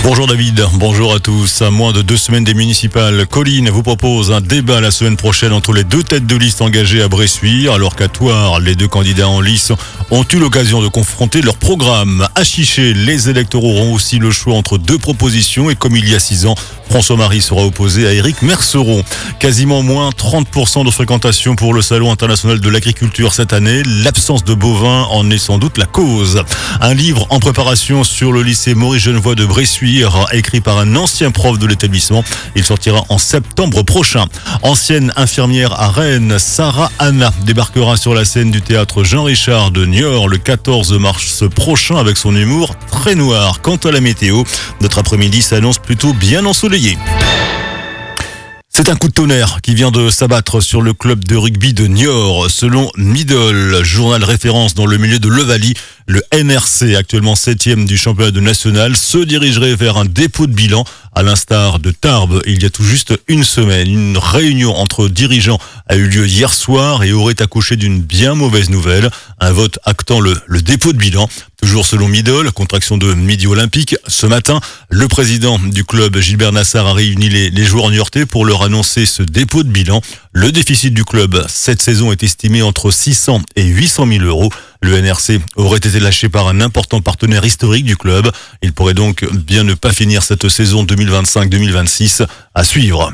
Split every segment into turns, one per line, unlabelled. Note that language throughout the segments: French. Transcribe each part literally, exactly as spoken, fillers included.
Bonjour David, bonjour à tous. À moins de deux semaines des municipales, Colline vous propose un débat la semaine prochaine entre les deux têtes de liste engagées à Bressuire, alors qu'à Thouars, les deux candidats en lice ont eu l'occasion de confronter leur programme. À Chiché, les électeurs auront aussi le choix entre deux propositions et comme il y a six ans, François-Marie sera opposé à Éric Merceron. Quasiment moins trente pour cent de fréquentation pour le Salon international de l'agriculture cette année. L'absence de bovins en est sans doute la cause. Un livre en préparation sur le lycée Maurice Genevoix de Bressuire, écrit par un ancien prof de l'établissement. Il sortira en septembre prochain. Ancienne infirmière à Rennes, Sarah Anna débarquera sur la scène du théâtre Jean-Richard de Niort le quatorze mars prochain avec son humour très noir. Quant à la météo, notre après-midi s'annonce plutôt bien ensoleillé. C'est un coup de tonnerre qui vient de s'abattre sur le club de rugby de Niort. Selon Middle, journal référence dans le milieu de l'Ovalie, le N R C, actuellement septième du championnat de national, se dirigerait vers un dépôt de bilan. À l'instar de Tarbes, il y a tout juste une semaine, une réunion entre dirigeants a eu lieu hier soir et aurait accouché d'une bien mauvaise nouvelle. Un vote actant le, le dépôt de bilan. Toujours selon Middle, contraction de Midi Olympique. Ce matin, le président du club, Gilbert Nassar, a réuni les, les joueurs niortais pour leur annoncer ce dépôt de bilan. Le déficit du club cette saison est estimé entre six cents et huit cent mille euros. Le N R C aurait été lâché par un important partenaire historique du club. Il pourrait donc bien ne pas finir cette saison deux mille vingt-cinq deux mille vingt-six à suivre.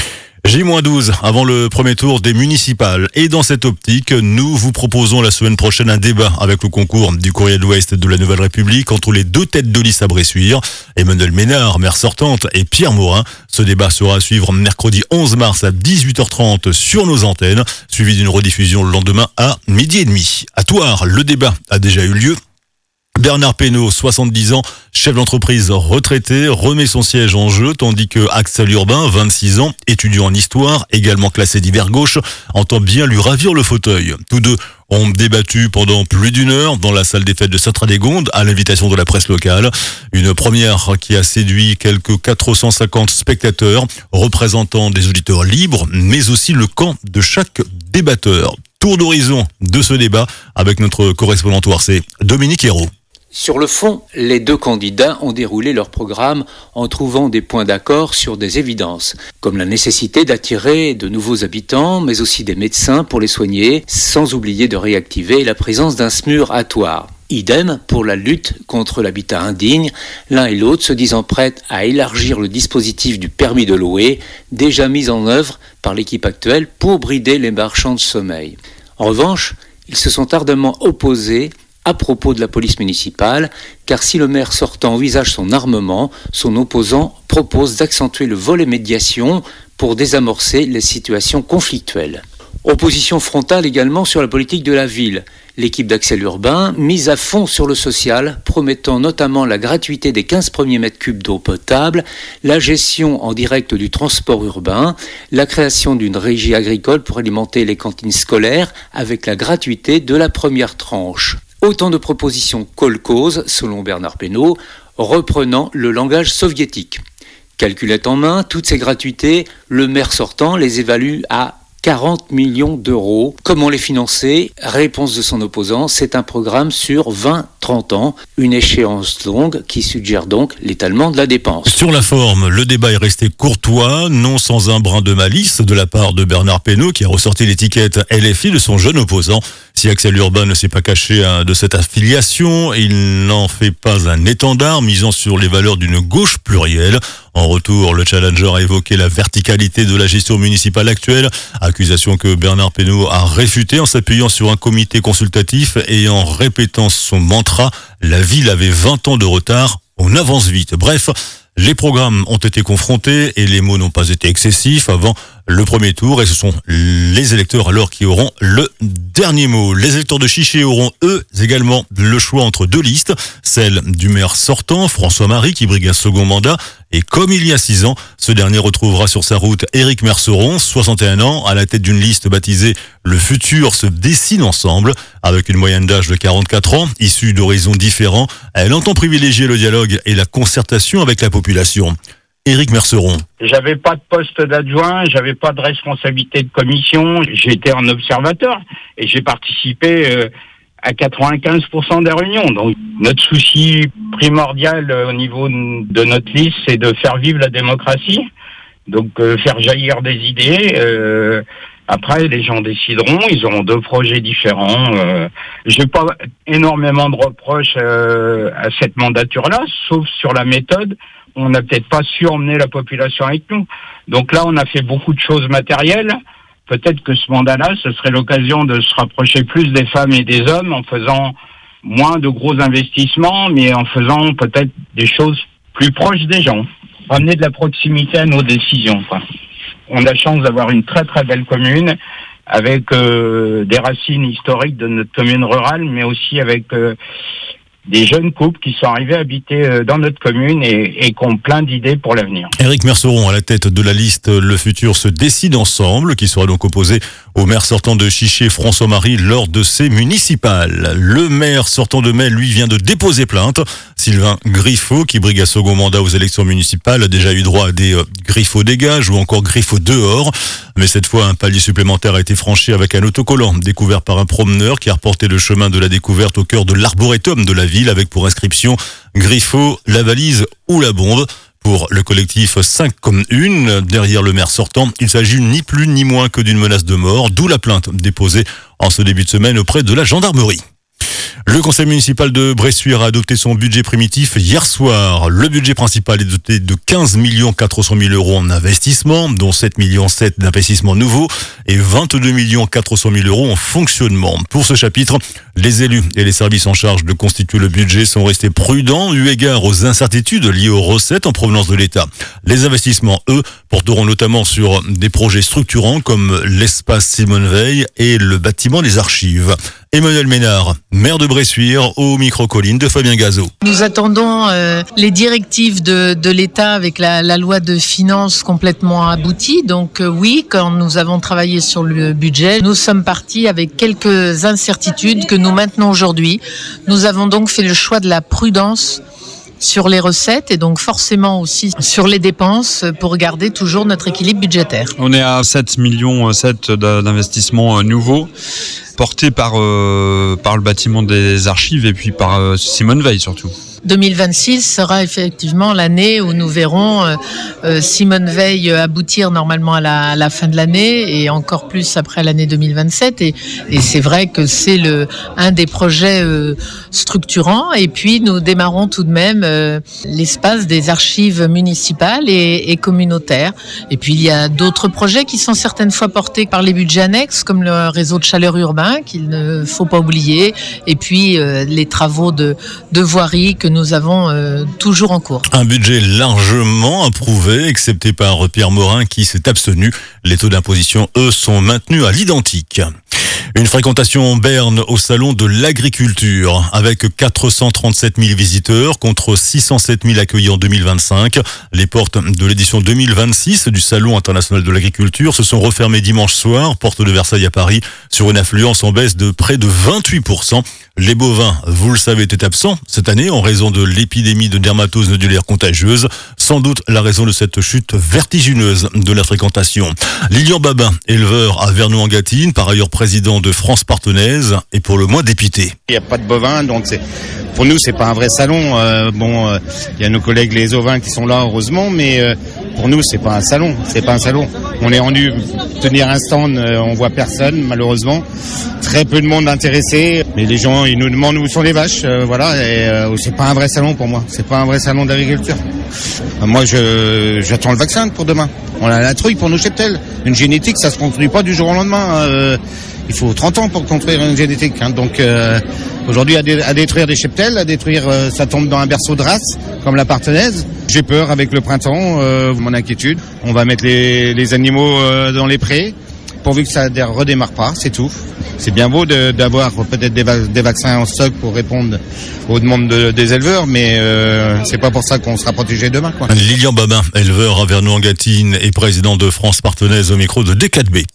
J douze avant le premier tour des municipales. Et dans cette optique, nous vous proposons la semaine prochaine un débat avec le concours du Courrier de l'Ouest de la Nouvelle République entre les deux têtes de liste à Bressuire, Emmanuel Ménard, maire sortante, et Pierre Morin. Ce débat sera à suivre mercredi onze mars à dix-huit heures trente sur nos antennes, suivi d'une rediffusion le lendemain à midi et demi. À Thouars, le débat a déjà eu lieu. Bernard Pénaud, soixante-dix ans, chef d'entreprise retraité, remet son siège en jeu, tandis que Axel Urbain, vingt-six ans, étudiant en histoire, également classé d'hiver gauche, entend bien lui ravir le fauteuil. Tous deux ont débattu pendant plus d'une heure dans la salle des fêtes de Sainte-Radegonde à l'invitation de la presse locale. Une première qui a séduit quelques quatre cent cinquante spectateurs, représentant des auditeurs libres, mais aussi le camp de chaque débatteur. Tour d'horizon de ce débat avec notre correspondant Thouarsais, Dominique Hérault.
Sur le fond, les deux candidats ont déroulé leur programme en trouvant des points d'accord sur des évidences, comme la nécessité d'attirer de nouveaux habitants, mais aussi des médecins pour les soigner, sans oublier de réactiver la présence d'un S M U R à Thouars. Idem pour la lutte contre l'habitat indigne, l'un et l'autre se disant prêts à élargir le dispositif du permis de louer, déjà mis en œuvre par l'équipe actuelle pour brider les marchands de sommeil. En revanche, ils se sont ardemment opposés à propos de la police municipale, car si le maire sortant envisage son armement, son opposant propose d'accentuer le volet médiation pour désamorcer les situations conflictuelles. Opposition frontale également sur la politique de la ville. L'équipe d'Axel Urbain mise à fond sur le social, promettant notamment la gratuité des quinze premiers mètres cubes d'eau potable, la gestion en direct du transport urbain, la création d'une régie agricole pour alimenter les cantines scolaires avec la gratuité de la première tranche. Autant de propositions kolkhozes, selon Bernard Pénaud, reprenant le langage soviétique. Calculette en main, toutes ces gratuités, le maire sortant les évalue à quarante millions d'euros. Comment les financer ? Réponse de son opposant, c'est un programme sur vingt à trente ans, une échéance longue qui suggère donc l'étalement de la dépense.
Sur la forme, le débat est resté courtois, non sans un brin de malice de la part de Bernard Pénaud qui a ressorti l'étiquette L F I de son jeune opposant. Si Axel Urbain ne s'est pas caché de cette affiliation, il n'en fait pas un étendard misant sur les valeurs d'une gauche plurielle. En retour, le challenger a évoqué la verticalité de la gestion municipale actuelle, accusation que Bernard Pénaud a réfutée en s'appuyant sur un comité consultatif et en répétant son mantra « La ville avait vingt ans de retard, on avance vite ». Bref, les programmes ont été confrontés et les mots n'ont pas été excessifs avant le premier tour et ce sont les électeurs alors qui auront le dernier mot. Les électeurs de Chiché auront eux également le choix entre deux listes, celle du maire sortant, François-Marie, qui brigue un second mandat, et comme il y a six ans, ce dernier retrouvera sur sa route Éric Merceron, soixante et un ans, à la tête d'une liste baptisée « Le futur se dessine ensemble ». Avec une moyenne d'âge de quarante-quatre ans, issue d'horizons différents, elle entend privilégier le dialogue et la concertation avec la population. Éric Merceron.
J'avais pas de poste d'adjoint, j'avais pas de responsabilité de commission, j'étais un observateur et j'ai participé euh, à quatre-vingt-quinze pour cent des réunions. Donc notre souci primordial au niveau de notre liste, c'est de faire vivre la démocratie, donc euh, faire jaillir des idées. Euh, après, les gens décideront, ils auront deux projets différents. Euh, j'ai pas énormément de reproches euh, à cette mandature-là, sauf sur la méthode. On n'a peut-être pas su emmener la population avec nous. Donc là, on a fait beaucoup de choses matérielles. Peut-être que ce mandat-là, ce serait l'occasion de se rapprocher plus des femmes et des hommes en faisant moins de gros investissements, mais en faisant peut-être des choses plus proches des gens. Ramener de la proximité à nos décisions, quoi. On a la chance d'avoir une très très belle commune avec euh, des racines historiques de notre commune rurale, mais aussi avec euh, des jeunes couples qui sont arrivés à habiter euh, dans notre commune et, et qui ont plein d'idées pour l'avenir.
Éric Merceron à la tête de la liste Le Futur se décide ensemble, qui sera donc opposé au maire sortant de Chichier, François-Marie, lors de ces municipales. Le maire sortant de Mai, lui, vient de déposer plainte. Sylvain Griffo, qui brigue à second mandat aux élections municipales, a déjà eu droit à des euh, Griffo dégage ou encore Griffo dehors. Mais cette fois, un palier supplémentaire a été franchi avec un autocollant découvert par un promeneur qui a reporté le chemin de la découverte au cœur de l'arboretum de la ville, avec pour inscription Griffo, la valise ou la bombe. Pour le collectif cinq comme une, derrière le maire sortant, il s'agit ni plus ni moins que d'une menace de mort, d'où la plainte déposée en ce début de semaine auprès de la gendarmerie. Le conseil municipal de Bressuire a adopté son budget primitif hier soir. Le budget principal est doté de quinze millions quatre cent mille euros en investissement, dont sept millions sept d'investissements nouveaux et vingt-deux millions quatre cent mille euros en fonctionnement. Pour ce chapitre, les élus et les services en charge de constituer le budget sont restés prudents eu égard aux incertitudes liées aux recettes en provenance de l'État. Les investissements, eux, porteront notamment sur des projets structurants comme l'espace Simone Veil et le bâtiment des archives. Emmanuel Ménard, maire de Bressuire, au micro-colline de Fabien Gazot.
Nous attendons euh, les directives de, de l'État avec la, la loi de finances complètement aboutie. Donc euh, oui, quand nous avons travaillé sur le budget, nous sommes partis avec quelques incertitudes que nous maintenons aujourd'hui. Nous avons donc fait le choix de la prudence sur les recettes et donc forcément aussi sur les dépenses pour garder toujours notre équilibre budgétaire.
On est à sept millions sept d'investissements nouveaux portés par, euh, par le bâtiment des archives et puis par euh, Simone Veil surtout.
deux mille vingt-six sera effectivement l'année où nous verrons euh, euh, Simone Veil aboutir normalement à la, à la fin de l'année et encore plus après l'année deux mille vingt-sept. Et, et c'est vrai que c'est le, un des projets euh, structurants. Et puis nous démarrons tout de même euh, l'espace des archives municipales et, et communautaires. Et puis il y a d'autres projets qui sont certaines fois portés par les budgets annexes, comme le réseau de chaleur urbain qu'il ne faut pas oublier. Et puis euh, les travaux de, de voirie que nous avons euh, toujours en cours.
Un budget largement approuvé, excepté par Pierre Morin qui s'est abstenu. Les taux d'imposition, eux, sont maintenus à l'identique. Une fréquentation en berne au salon de l'agriculture avec quatre cent trente-sept mille visiteurs contre six cent sept mille accueillis en deux mille vingt-cinq. Les portes de l'édition deux mille vingt-six du Salon international de l'agriculture se sont refermées dimanche soir, porte de Versailles à Paris, sur une affluence en baisse de près de vingt-huit pour cent. Les bovins, vous le savez, étaient absents cette année en raison de l'épidémie de dermatose nodulaire contagieuse. Sans doute la raison de cette chute vertigineuse de la fréquentation. Lilian Babin, éleveur à Vernoux-en-Gâtine, par ailleurs président de France Partenaise, est pour le moins dépité.
Il n'y a pas de bovins, donc c'est, pour nous c'est pas un vrai salon. Euh, bon, il euh, y a nos collègues les ovins qui sont là heureusement, mais euh, pour nous c'est pas un salon, c'est pas un salon. On est rendu tenir un stand, euh, on voit personne malheureusement, très peu de monde intéressé, mais les gens ils nous demandent où sont les vaches, euh, voilà, et euh, c'est pas un vrai salon pour moi, c'est pas un vrai salon d'agriculture. Euh, moi je j'attends le vaccin pour demain. On a la truie pour nos cheptels. Une génétique ça se construit pas du jour au lendemain. Euh, Il faut trente ans pour construire une génétique. Hein. Donc euh, aujourd'hui, à, dé- à détruire des cheptels, à détruire, euh, ça tombe dans un berceau de race, comme la Partenaise. J'ai peur avec le printemps, euh, mon inquiétude. On va mettre les, les animaux euh, dans les prés, pourvu que ça ne redémarre pas, c'est tout. C'est bien beau de, d'avoir peut-être des, va- des vaccins en stock pour répondre aux demandes de, des éleveurs, mais euh, c'est pas pour ça qu'on sera protégé demain, quoi.
Lilian Babin, éleveur à Vernoux-en-Gâtine et président de France Partenaise au micro de D quatre B.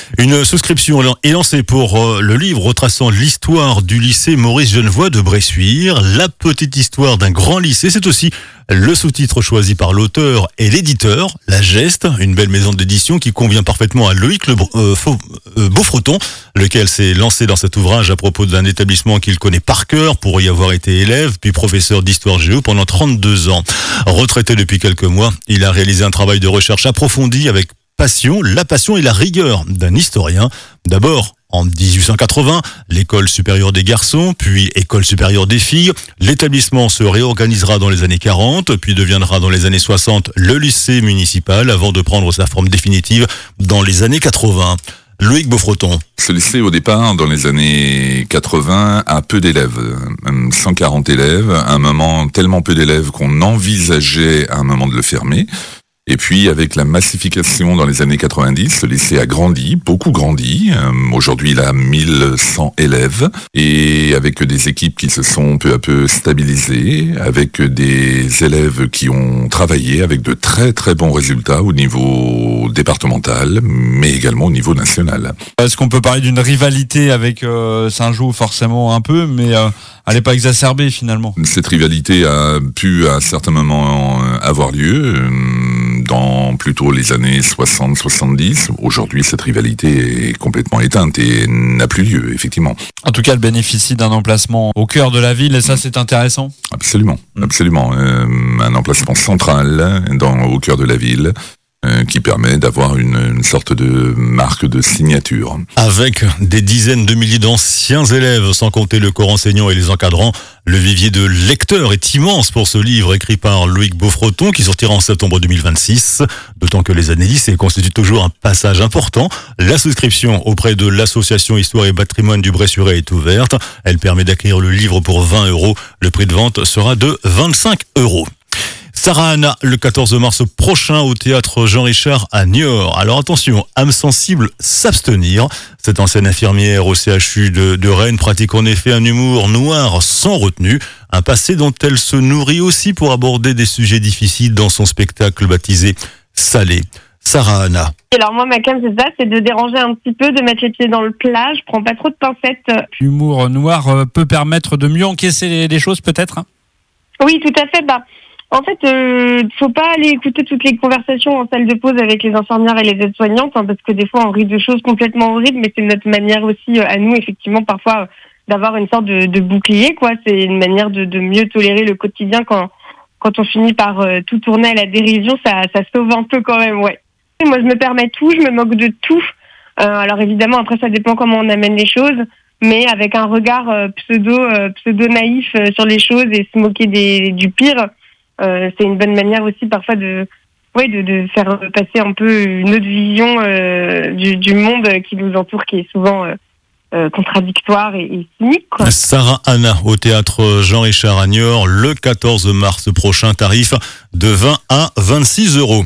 Une souscription est lancée pour le livre retraçant l'histoire du lycée Maurice Genevoix de Bressuire. La petite histoire d'un grand lycée, c'est aussi le sous-titre choisi par l'auteur et l'éditeur, La Geste, une belle maison d'édition qui convient parfaitement à Loïc Le, euh, euh, Beaufreton, lequel s'est lancé dans cet ouvrage à propos d'un établissement qu'il connaît par cœur pour y avoir été élève, puis professeur d'histoire géo pendant trente-deux ans. Retraité depuis quelques mois, il a réalisé un travail de recherche approfondi avec passion, la passion et la rigueur d'un historien. D'abord, en dix-huit cent quatre-vingts, l'école supérieure des garçons, puis école supérieure des filles. L'établissement se réorganisera dans les années quarante, puis deviendra dans les années soixante le lycée municipal, avant de prendre sa forme définitive dans les années quatre-vingts. Loïc Beaufreton.
Ce lycée, au départ, dans les années quatre-vingts, a peu d'élèves, cent quarante élèves, à un moment tellement peu d'élèves qu'on envisageait à un moment de le fermer. Et puis, avec la massification dans les années quatre-vingt-dix, le lycée a grandi, beaucoup grandi. Euh, aujourd'hui, il a mille cent élèves. Et avec des équipes qui se sont peu à peu stabilisées, avec des élèves qui ont travaillé avec de très très bons résultats au niveau départemental, mais également au niveau national.
Est-ce qu'on peut parler d'une rivalité avec euh, Saint-Jean, forcément un peu, mais euh, elle n'est pas exacerbée finalement?
Cette rivalité a pu à certains moments avoir lieu. Euh, dans plutôt les années soixante soixante-dix. Aujourd'hui, cette rivalité est complètement éteinte et n'a plus lieu, effectivement.
En tout cas, elle bénéficie d'un emplacement au cœur de la ville et ça, c'est intéressant.
Absolument, absolument. Euh, un emplacement central dans, au cœur de la ville. Euh, qui permet d'avoir une, une sorte de marque de signature.
Avec des dizaines de milliers d'anciens élèves, sans compter le corps enseignant et les encadrants, le vivier de lecteurs est immense pour ce livre écrit par Loïc Beaufreton qui sortira en septembre deux mille vingt-six. D'autant que les années lycée constituent toujours un passage important. La souscription auprès de l'association Histoire et Patrimoine du Bressuirais est ouverte. Elle permet d'acquérir le livre pour vingt euros. Le prix de vente sera de vingt-cinq euros. Sarah Anna, le quatorze mars prochain au théâtre Jean-Richard à Niort. Alors attention, âme sensible, s'abstenir. Cette ancienne infirmière au C H U de, de Rennes pratique en effet un humour noir sans retenue. Un passé dont elle se nourrit aussi pour aborder des sujets difficiles dans son spectacle baptisé Salé. Sarah Anna.
Alors moi, ma cam, c'est ça, c'est de déranger un petit peu, de mettre les pieds dans le plat. Je prends pas trop de pincettes.
L'humour noir peut permettre de mieux encaisser les, les choses peut-être, hein?
Oui, tout à fait. Bah, En fait, euh, faut pas aller écouter toutes les conversations en salle de pause avec les infirmières et les aides-soignantes, hein, parce que des fois on rit de choses complètement horribles, mais c'est notre manière aussi euh, à nous, effectivement, parfois euh, d'avoir une sorte de, de bouclier, quoi. C'est une manière de, de mieux tolérer le quotidien quand quand on finit par euh, tout tourner à la dérision, ça ça sauve un peu quand même, ouais. Et moi, je me permets tout, je me moque de tout. Euh, alors évidemment, après, ça dépend comment on amène les choses, mais avec un regard euh, pseudo euh, pseudo naïf euh, sur les choses et se moquer des du pire. Euh, c'est une bonne manière aussi parfois de, ouais, de, de faire passer un peu une autre vision euh, du, du monde qui nous entoure, qui est souvent euh, euh, contradictoire et, et cynique, quoi.
Sarah Anna au théâtre Jean-Richard à Niort le quatorze mars prochain, tarif de vingt à vingt-six euros.